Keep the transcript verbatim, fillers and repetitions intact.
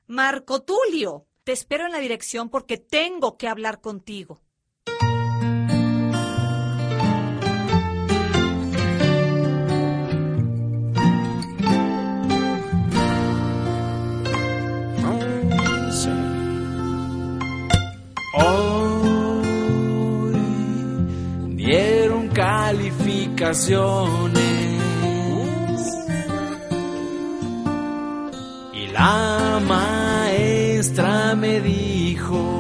Marco Tulio, te espero en la dirección porque tengo que hablar contigo. Hoy dieron calificaciones y la maestra me dijo: